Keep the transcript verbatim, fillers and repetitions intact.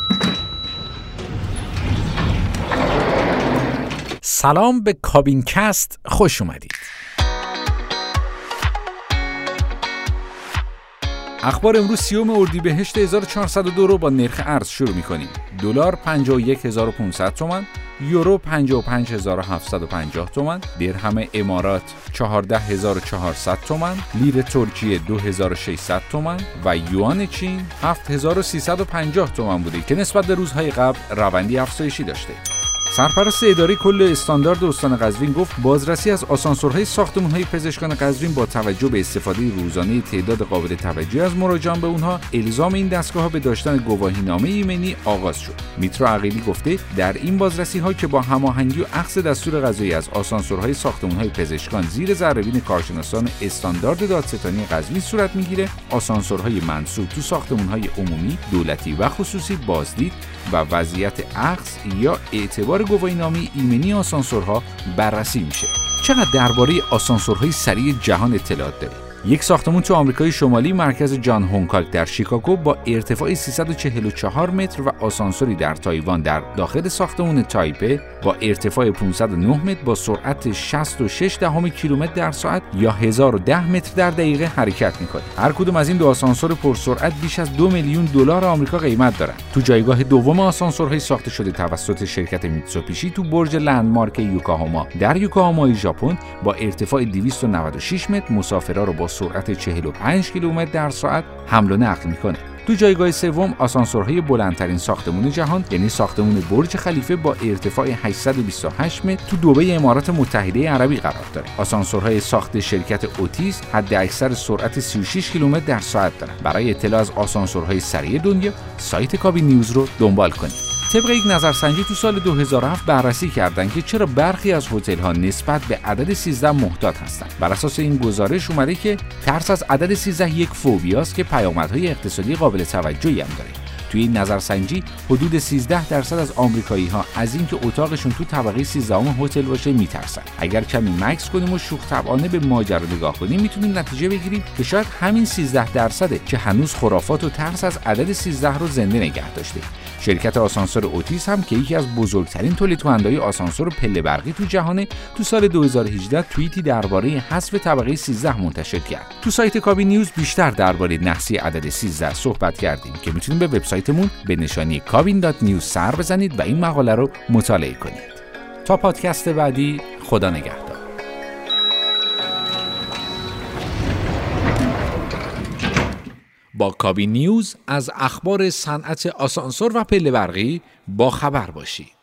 سلام به کابین کست، خوش اومدید. اخبار امروز سیوم اردیبهشت هزار و چهارصد و دو رو با نرخ ارز شروع می‌کنیم. دلار پنجاه و یک هزار و پانصد تومان، یورو پنجاه و پنج هزار و هفتصد و پنجاه تومان، درهم امارات چهارده هزار و چهارصد تومان، لیر ترکیه دو هزار و ششصد تومان و یوان چین هفت هزار و سیصد و پنجاه تومان بوده که نسبت به روزهای قبل روندی افزایشی داشته. سرپرست اداره کل استاندارد استان قزوین گفت بازرسی از آسانسورهای ساختمان‌های پزشکان قزوین با توجه به استفاده روزانه تعداد قابل توجهی از مراجعان به اونها، الزام این دستگاه‌ها به داشتن گواهینامه ایمنی آغاز شد. میترو عقیلی گفته در این بازرسی‌ها که با هماهنگی و اخذ دستور قضایی از آسانسورهای ساختمان‌های پزشکان زیر ذره‌بین کارشناسان استاندارد دادستانی قزوین صورت می‌گیره، آسانسورهای منصوب تو ساختمان‌های عمومی، دولتی و خصوصی بازدید و وضعیت اخذ یا اعتبار گواهینامه ایمنی آسانسورها بررسی میشه. چقدر درباره آسانسورهای سریع جهان اطلاعات دارید؟ یک ساختمان تو آمریکای شمالی مرکز جان هونکاک در شیکاگو با ارتفاع سیصد و چهل و چهار متر و آسانسوری در تایوان در داخل ساختمان تایپه با ارتفاع پانصد و نه متر با سرعت شصت و شش دهم کیلومتر در ساعت یا هزار و ده متر در دقیقه حرکت میکنه. هر کدوم از این دو آسانسور پرسرعت بیش از دو میلیون دلار آمریکا قیمت دارن. تو جایگاه دوم آسانسورهای ساخته شده توسط شرکت میتسوبیشی تو برج لندمارک یوکوهاما در یوکوهاما ژاپن با ارتفاع دویست و نود و شش متر مسافرها رو با سرعت چهل و پنج کیلومتر در ساعت حمل و نقل میکنه. تو جایگاه سوم آسانسورهای بلندترین ساختمان جهان یعنی ساختمان برج خلیفه با ارتفاع هشتصد و بیست و هشت متر تو دبی امارات متحده عربی قرار داره. آسانسورهای ساخت شرکت اوتیس حد اکثر سرعت سی و شش کیلومتر در ساعت دارن. برای اطلاع از آسانسورهای سریع دنیا سایت کابین نیوز رو دنبال کنید. طبق یک نظرسنجی تو سال دو هزار و هفت بررسی کردند که چرا برخی از هتل‌ها نسبت به عدد سیزده محتاط هستند. بر اساس این گزارش اومده که ترس از عدد سیزده یک فوبیاست که پیامدهای اقتصادی قابل توجهی هم داره. توی این نظرسنجی حدود سیزده درصد از آمریکایی‌ها از اینکه اتاقشون تو طبقه سیزدهم هتل باشه میترسن. اگر کمی مکث کنیم و شوخ طبعانه به ماجرا نگاه کنیم میتونیم نتیجه بگیریم که شاید همین سیزده درصده که هنوز خرافات و ترس از عدد سیزده رو زنده نگه داشته. شرکت آسانسور اوتیس هم که یکی از بزرگترین تولیدکننده‌های آسانسور پله برقی تو جهانه، تو سال دو هزار و هجده توییتی درباره حذف طبقه سیزده منتشر کرد. تو سایت کابین نیوز بیشتر درباره نحسی عدد سیزده صحبت کردیم که میتونید به وبسایتمون به نشانی کابین دات نیوز سر بزنید و این مقاله رو مطالعه کنید. تا پادکست بعدی، خدا نگهدار. با کابین نیوز از اخبار صنعت آسانسور و پله برقی با خبر باشید.